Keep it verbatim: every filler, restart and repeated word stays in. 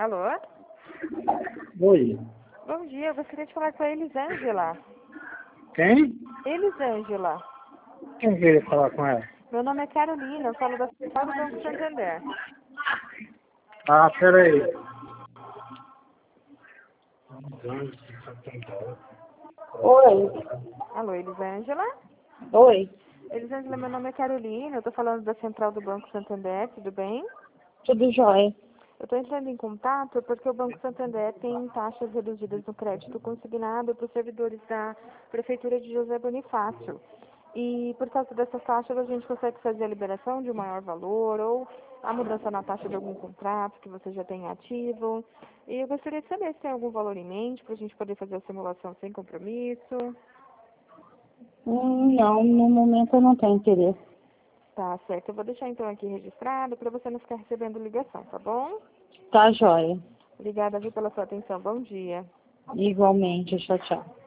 Alô? Oi. Bom dia, eu gostaria de falar com a Elisângela. Quem? Elisângela. Quem queria falar com ela? Meu nome é Carolina, eu falo da Central do Banco Santander. Ah, peraí. Oi. Alô, Elisângela? Oi. Elisângela, meu nome é Carolina, eu estou falando da Central do Banco Santander, tudo bem? Tudo jóia. Eu estou entrando em contato porque o Banco Santander tem taxas reduzidas no crédito consignado para os servidores da Prefeitura de José Bonifácio. E por causa dessas taxas a gente consegue fazer a liberação de um maior valor ou a mudança na taxa de algum contrato que você já tem ativo. E eu gostaria de saber se tem algum valor em mente para a gente poder fazer a simulação sem compromisso. Hum, não, no momento eu não tenho interesse. Tá certo, eu vou deixar então aqui registrado para você não ficar recebendo ligação, tá bom? Tá jóia. Obrigada, viu, pela sua atenção. Bom dia. Igualmente, tchau, tchau.